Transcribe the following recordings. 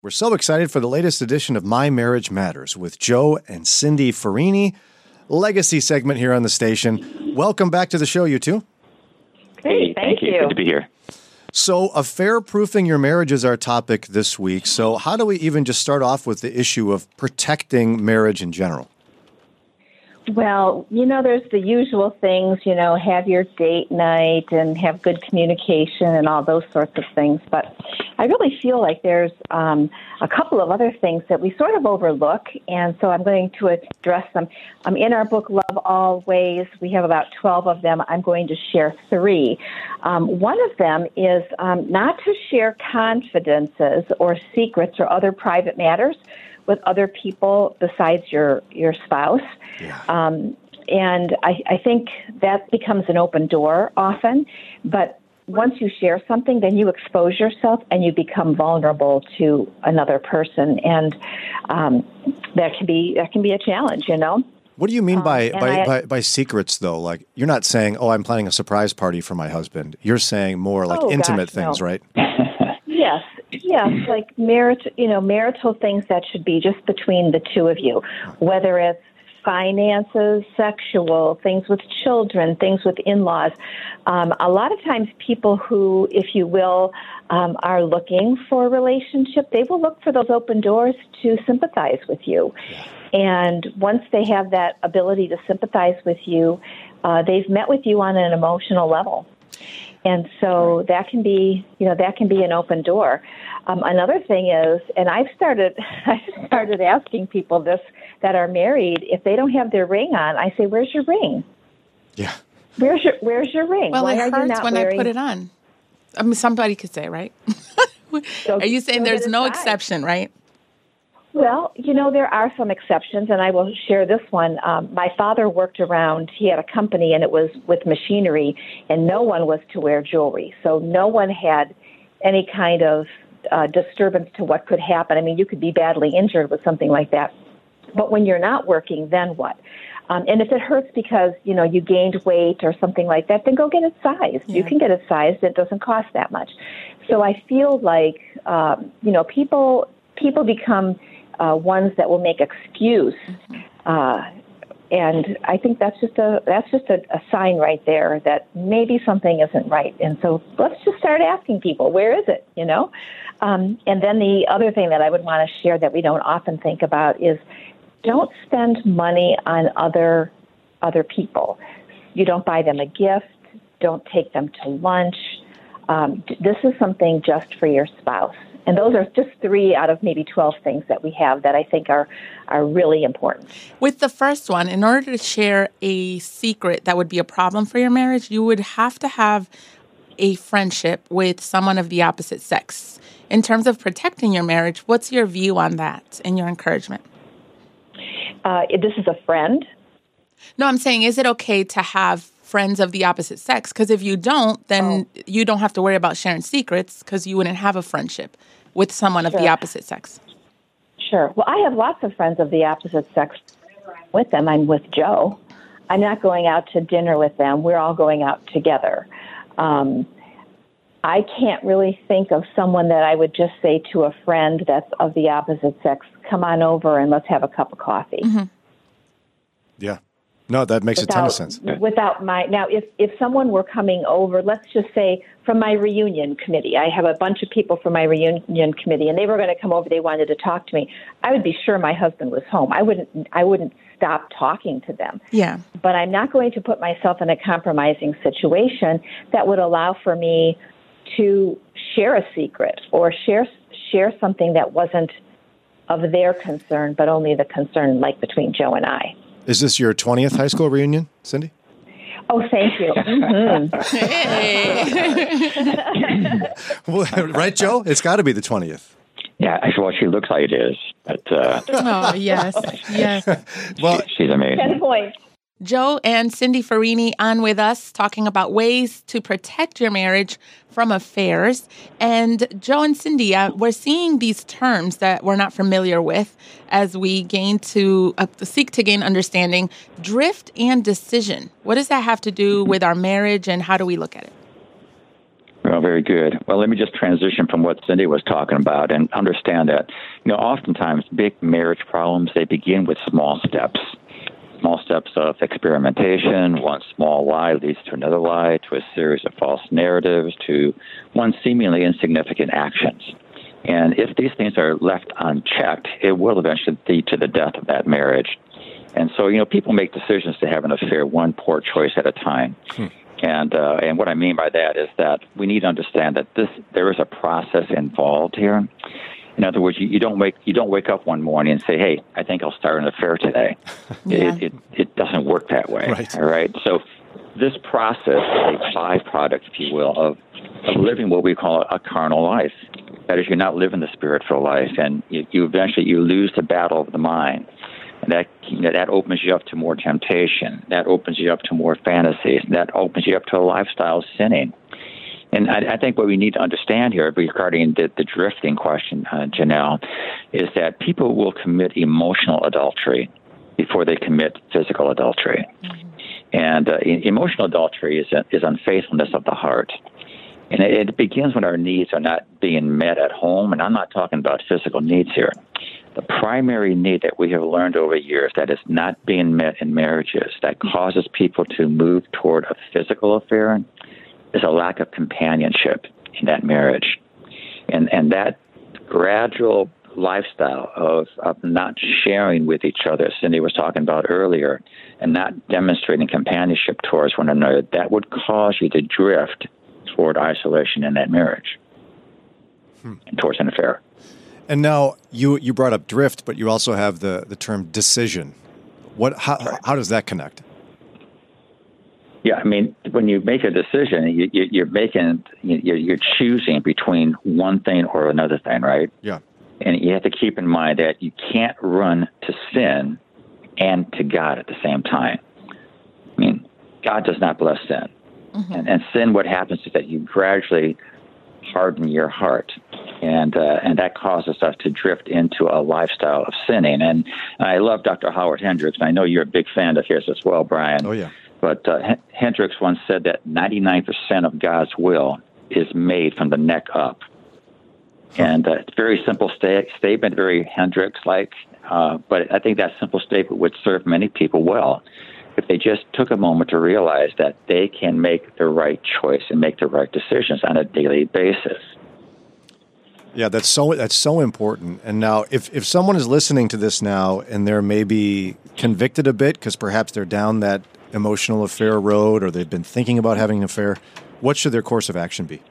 We're so excited for the latest edition of My Marriage Matters with Joe and Cindy Farini, legacy segment here on the station. Welcome back to the show, you two. Hey, thank you. Good to be here. So, affair-proofing your marriage is our topic this week. So, how do we even just start off with the issue of protecting marriage in general? Well, there's the usual things, have your date night and have good communication and all those sorts of things. But I really feel like there's a couple of other things that we sort of overlook, and so I'm going to address them. In our book, Love Always, we have about 12 of them. I'm going to share 3. One of them is not to share confidences or secrets or other private matters with other people besides your spouse. Yeah. And I think that becomes an open door often. But once you share something, then you expose yourself and you become vulnerable to another person. And that can be a challenge, What do you mean by secrets, though? Like, you're not saying, I'm planning a surprise party for my husband. You're saying more like intimate things, right? Yes, like marital things that should be just between the two of you, whether it's finances, sexual, things with children, things with in-laws. A lot of times people who, if you will, are looking for a relationship, they will look for those open doors to sympathize with you. And once they have that ability to sympathize with you, they've met with you on an emotional level. And so that can be an open door. Another thing is, and I started asking people this that are married, if they don't have their ring on, I say, "Where's your ring?" Yeah. Where's your ring? Well, Why it are you hurts not when wearing... I put it on. I mean, somebody could say, right? Are you saying there's no exception, right? Well, there are some exceptions, and I will share this one. My father worked around, he had a company, and it was with machinery, and no one was to wear jewelry. So no one had any kind of disturbance to what could happen. I mean, you could be badly injured with something like that. But when you're not working, then what? And if it hurts because, you gained weight or something like that, then go get it sized. Yeah. You can get it sized. It doesn't cost that much. So I feel like, people become... ones that will make excuse, and I think that's just a sign right there that maybe something isn't right. And so let's just start asking people, where is it? And then the other thing that I would want to share that we don't often think about is don't spend money on other people. You don't buy them a gift. Don't take them to lunch. This is something just for your spouse. And those are just 3 out of maybe 12 things that we have that I think are really important. With the first one, in order to share a secret that would be a problem for your marriage, you would have to have a friendship with someone of the opposite sex. In terms of protecting your marriage, what's your view on that and your encouragement? This is a friend? No, I'm saying, is it okay to have friends of the opposite sex? Because if you don't, then you don't have to worry about sharing secrets because you wouldn't have a friendship with someone of the opposite sex. Sure. Well, I have lots of friends of the opposite sex. With them, I'm with Joe. I'm not going out to dinner with them. We're all going out together. I can't really think of someone that I would just say to a friend that's of the opposite sex, come on over and let's have a cup of coffee. Mm-hmm. Yeah. No, that makes a ton of sense. Now, if someone were coming over, let's just say from my reunion committee, I have a bunch of people from my reunion committee, and they were going to come over. They wanted to talk to me. I would be sure my husband was home. I wouldn't stop talking to them. Yeah. But I'm not going to put myself in a compromising situation that would allow for me to share a secret or share something that wasn't of their concern, but only the concern, like between Joe and I. Is this your 20th high school reunion, Cindy? Oh, thank you. Mm-hmm. Hey. Well, right, Joe? It's got to be the 20th. Yeah, well, she looks like it is. But, oh, yes. Well, she's amazing. 10 points. Joe and Cindy Farini on with us talking about ways to protect your marriage from affairs. And Joe and Cindy, we're seeing these terms that we're not familiar with as we seek to gain understanding. Drift and decision. What does that have to do with our marriage, and how do we look at it? Well, very good. Well, let me just transition from what Cindy was talking about and understand that, oftentimes big marriage problems, they begin with small steps. Small steps of experimentation. One small lie leads to another lie, to a series of false narratives, to one seemingly insignificant actions. And if these things are left unchecked, it will eventually lead to the death of that marriage. And so, people make decisions to have an affair one poor choice at a time. And what I mean by that is that we need to understand that there is a process involved here. In other words, you don't wake up one morning and say, "Hey, I think I'll start an affair today." Yeah. It doesn't work that way. Right. All right. So this process is a byproduct, if you will, of living what we call a carnal life. That is, you're not living the spiritual life, and you eventually lose the battle of the mind. And that opens you up to more temptation. That opens you up to more fantasies. That opens you up to a lifestyle of sinning. And I think what we need to understand here regarding the drifting question, Janelle, is that people will commit emotional adultery before they commit physical adultery. Mm-hmm. And emotional adultery is unfaithfulness of the heart. And it begins when our needs are not being met at home. And I'm not talking about physical needs here. The primary need that we have learned over years that is not being met in marriages, that causes people to move toward a physical affair, is a lack of companionship in that marriage. And that gradual lifestyle of not sharing with each other, as Cindy was talking about earlier, and not demonstrating companionship towards one another, that would cause you to drift toward isolation in that marriage and towards an affair. And now you brought up drift, but you also have the term decision. How does that connect? Yeah, I mean, when you make a decision, you're choosing between one thing or another thing, right? Yeah. And you have to keep in mind that you can't run to sin and to God at the same time. I mean, God does not bless sin. Mm-hmm. And sin, what happens is that you gradually harden your heart. And that causes us to drift into a lifestyle of sinning. And I love Dr. Howard Hendricks. And I know you're a big fan of his as well, Brian. Oh, yeah. But Hendricks once said that 99% of God's will is made from the neck up. And it's a very simple statement, very Hendricks-like. But I think that simple statement would serve many people well if they just took a moment to realize that they can make the right choice and make the right decisions on a daily basis. Yeah, that's so important. And now, if someone is listening to this now and they're maybe convicted a bit because perhaps they're down that emotional affair road or they've been thinking about having an affair, what should their course of action be?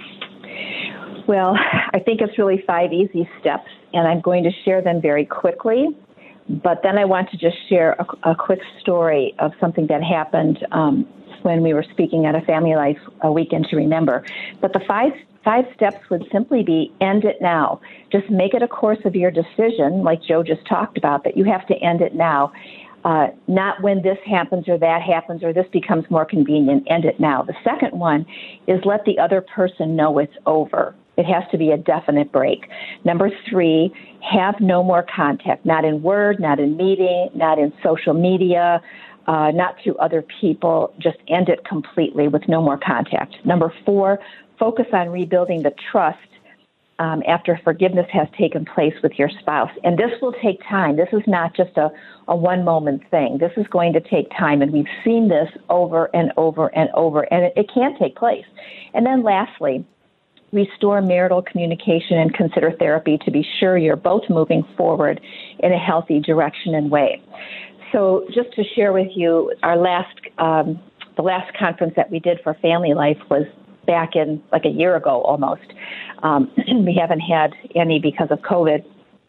Well, I think it's really 5 easy steps, and I'm going to share them very quickly. But then I want to just share a quick story of something that happened when we were speaking at a Family Life Weekend to Remember. But the five steps would simply be end it now. Just make it a course of your decision, like Joe just talked about, that you have to end it now. Not when this happens or that happens or this becomes more convenient. End it now. The second one is let the other person know it's over. It has to be a definite break. Number 3, have no more contact, not in word, not in meeting, not in social media, not through other people. Just end it completely with no more contact. Number 4, focus on rebuilding the trust after forgiveness has taken place with your spouse. And this will take time. This is not just a one-moment thing. This is going to take time, and we've seen this over and over and over, and it can take place. And then lastly, restore marital communication and consider therapy to be sure you're both moving forward in a healthy direction and way. So just to share with you, our the last conference that we did for Family Life was back in like a year ago almost. We haven't had any because of COVID.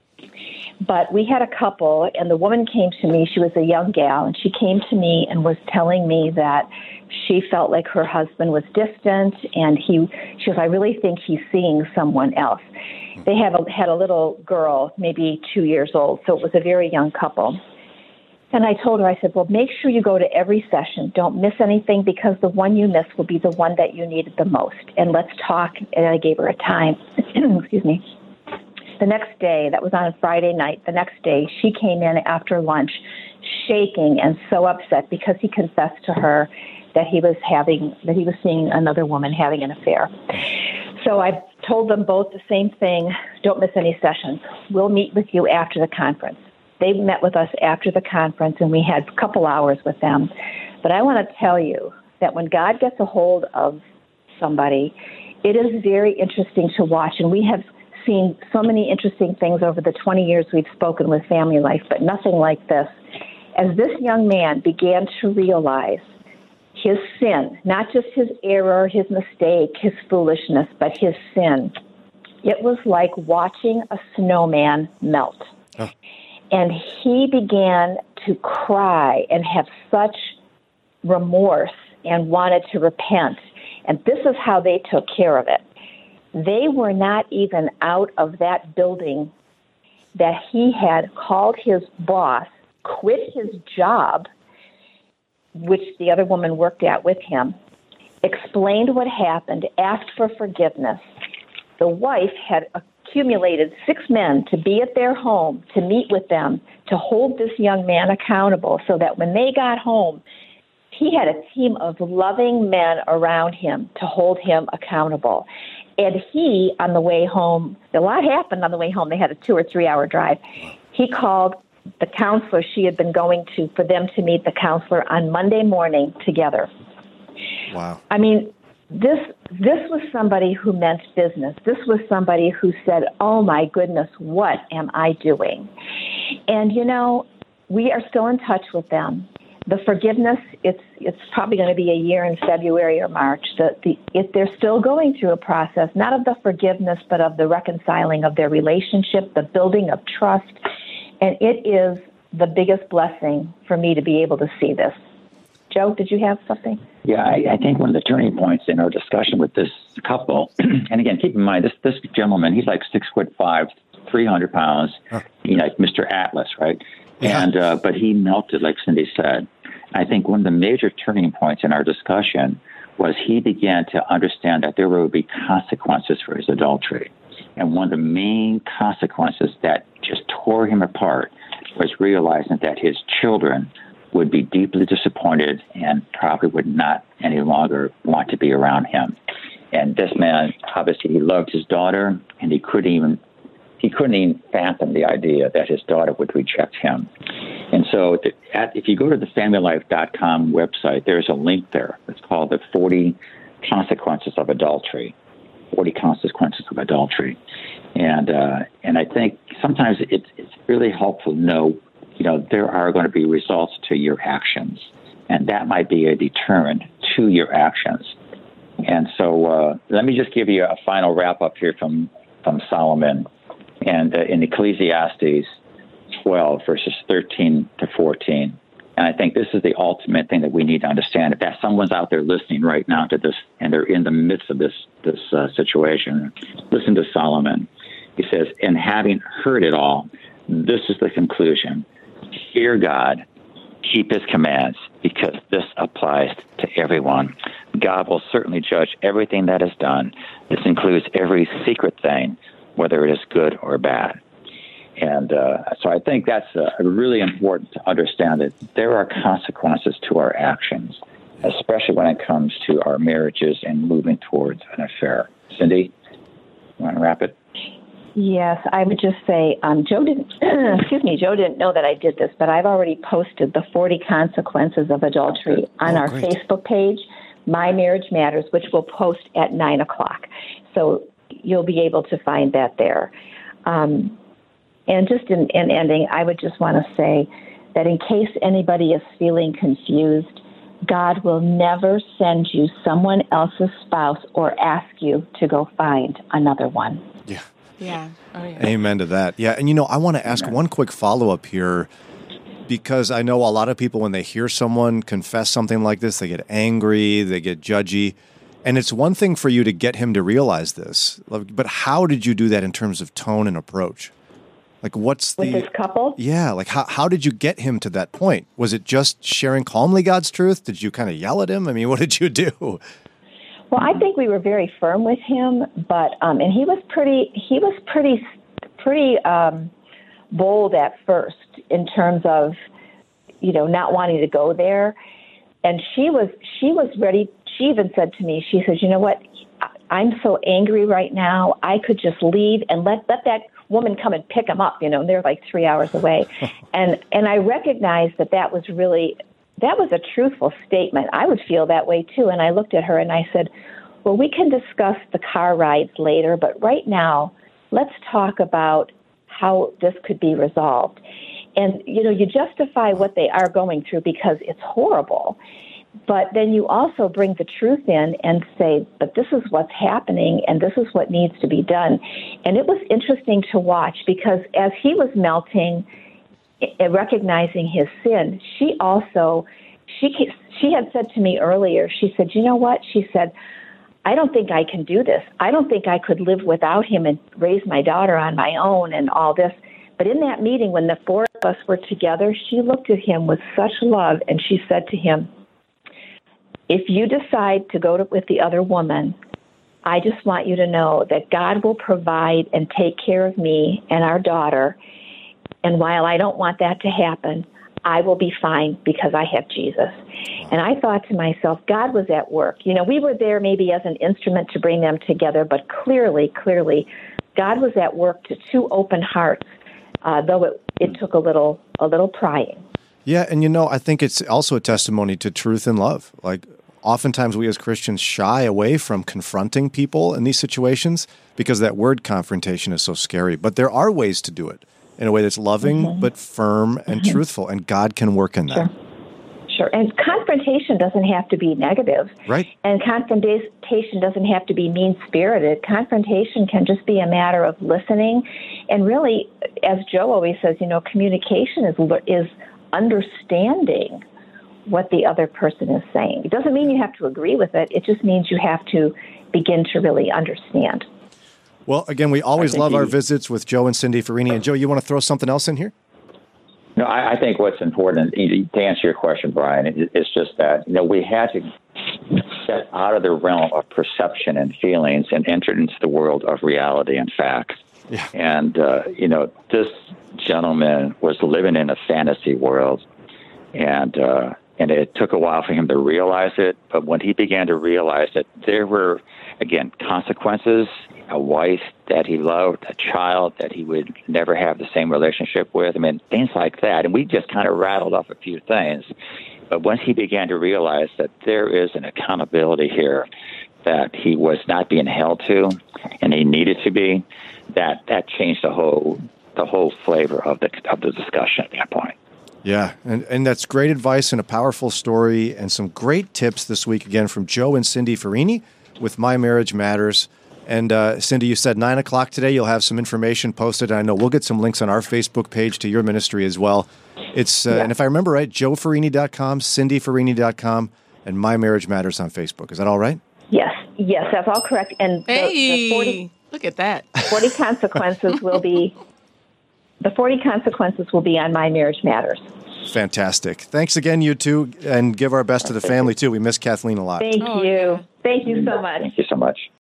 But we had a couple, and the woman came to me. She was a young gal, and she came to me and was telling me that she felt like her husband was distant, and she goes, I really think he's seeing someone else. They had a little girl, maybe 2 years old, so it was a very young couple. And I told her, I said, well, make sure you go to every session. Don't miss anything, because the one you miss will be the one that you needed the most. And let's talk. And I gave her a time. Excuse me. The next day, that was on a Friday night, the next day, she came in after lunch shaking and so upset because he confessed to her that he was seeing another woman having an affair. So I told them both the same thing: don't miss any sessions. We'll meet with you after the conference. They met with us after the conference, and we had a couple hours with them. But I want to tell you that when God gets a hold of somebody, it is very interesting to watch. And we have seen so many interesting things over the 20 years we've spoken with Family Life, but nothing like this. As this young man began to realize his sin, not just his error, his mistake, his foolishness, but his sin, it was like watching a snowman melt. Oh. And he began to cry and have such remorse and wanted to repent. And this is how they took care of it. They were not even out of that building that he had called his boss, quit his job, which the other woman worked at with him, explained what happened, asked for forgiveness. The wife had accumulated 6 men to be at their home, to meet with them, to hold this young man accountable so that when they got home, he had a team of loving men around him to hold him accountable. And he, on the way home, a lot happened on the way home. They had a 2 or 3 hour drive. He called the counselor she had been going to for them to meet the counselor on Monday morning together. Wow. I mean, this was somebody who meant business. This was somebody who said, oh, my goodness, what am I doing? And, you know, we are still in touch with them. The forgiveness, it's probably going to be a year in February or March. They're still going through a process, not of the forgiveness, but of the reconciling of their relationship, the building of trust. And it is the biggest blessing for me to be able to see this. Joe, did you have something? Yeah, I think one of the turning points in our discussion with this couple, and again, keep in mind, this gentleman, he's like 6'5", 300 pounds, like Mr. Atlas, right? Yeah. And but he melted, like Cindy said. I think one of the major turning points in our discussion was he began to understand that there would be consequences for his adultery. And one of the main consequences that just tore him apart was realizing that his children would be deeply disappointed and probably would not any longer want to be around him. And this man, obviously, he loved his daughter, and he couldn't even fathom the idea that his daughter would reject him. And so if you go to the FamilyLife.com website, there's a link there. It's called the 40 Consequences of Adultery. 40 Consequences of Adultery. And I think sometimes it's really helpful to know, there are going to be results to your actions, and that might be a deterrent to your actions. And so let me just give you a final wrap-up here from Solomon. And in Ecclesiastes 12, verses 13 to 14. And I think this is the ultimate thing that we need to understand. If someone's out there listening right now to this, and they're in the midst of this situation, listen to Solomon. He says, and having heard it all, this is the conclusion. Fear God, keep his commands, because this applies to everyone. God will certainly judge everything that is done. This includes every secret thing, whether it is good or bad. And so I think that's really important to understand that there are consequences to our actions, especially when it comes to our marriages and moving towards an affair. Cindy, you want to wrap it? Yes, I would just say, Joe didn't know that I did this, but I've already posted the 40 Consequences of Adultery on our great Facebook page, My Marriage Matters, which we'll post at 9 o'clock. So you'll be able to find that there. And just in ending, I would just want to say that in case anybody is feeling confused, God will never send you someone else's spouse or ask you to go find another one. Yeah. Yeah. Oh, yeah. Amen to that. Yeah. And, I want to ask one quick follow-up here, because I know a lot of people, when they hear someone confess something like this, they get angry, they get judgy. And it's one thing for you to get him to realize this, but how did you do that in terms of tone and approach? Like, with this couple? Yeah, like how did you get him to that point? Was it just sharing calmly God's truth? Did you kind of yell at him? I mean, what did you do? Well, I think we were very firm with him, but and he was pretty bold at first in terms of not wanting to go there. And she was ready. She even said to me, she says, you know what? I'm so angry right now. I could just leave and let that woman come and pick him up, and they're like 3 hours away. And I recognized that was a truthful statement. I would feel that way too. And I looked at her and I said, well, we can discuss the car rides later, but right now, let's talk about how this could be resolved. And, you justify what they are going through because it's horrible. But then you also bring the truth in and say, but this is what's happening and this is what needs to be done. And it was interesting to watch because as he was melting and recognizing his sin, she had said to me earlier, she said, you know what? She said, I don't think I can do this. I don't think I could live without him and raise my daughter on my own and all this. But in that meeting, when the four of us were together, she looked at him with such love and she said to him, if you decide to go with the other woman, I just want you to know that God will provide and take care of me and our daughter. And while I don't want that to happen, I will be fine because I have Jesus. And I thought to myself, God was at work. We were there maybe as an instrument to bring them together, but clearly, God was at work to two open hearts, though it took a little prying. Yeah, and I think it's also a testimony to truth and love. Like, oftentimes we as Christians shy away from confronting people in these situations because that word confrontation is so scary. But there are ways to do it in a way that's loving but firm and truthful, and God can work in that. Sure. And confrontation doesn't have to be negative. Right. And confrontation doesn't have to be mean-spirited. Confrontation can just be a matter of listening. And really, as Joe always says, communication is understanding what the other person is saying. It doesn't mean you have to agree with it. It just means you have to begin to really understand. Well, again, we always love our visits with Joe and Cindy Farini. And Joe, you want to throw something else in here? No, I think what's important, to answer your question, Brian, is just that, we had to step out of the realm of perception and feelings and enter into the world of reality and facts. Yeah. And, this gentleman was living in a fantasy world, and it took a while for him to realize it. But when he began to realize that there were, again, consequences, a wife that he loved, a child that he would never have the same relationship with, things like that. And we just kind of rattled off a few things. But once he began to realize that there is an accountability here that he was not being held to and he needed to be, that changed the whole flavor of the discussion at that point. Yeah, and that's great advice and a powerful story and some great tips this week, again, from Joe and Cindy Farini with My Marriage Matters. And Cindy, you said 9 o'clock today. You'll have some information posted. I know we'll get some links on our Facebook page to your ministry as well. It's and if I remember right, joefarini.com, cindyfarini.com, and My Marriage Matters on Facebook. Is that all right? Yes, that's all correct. And the 40, look at that. 40 consequences will be on My Marriage Matters. Fantastic. Thanks again, you two, and give our best to the family too. We miss Kathleen a lot. Thank you. Yeah. Thank you so much. Thank you so much.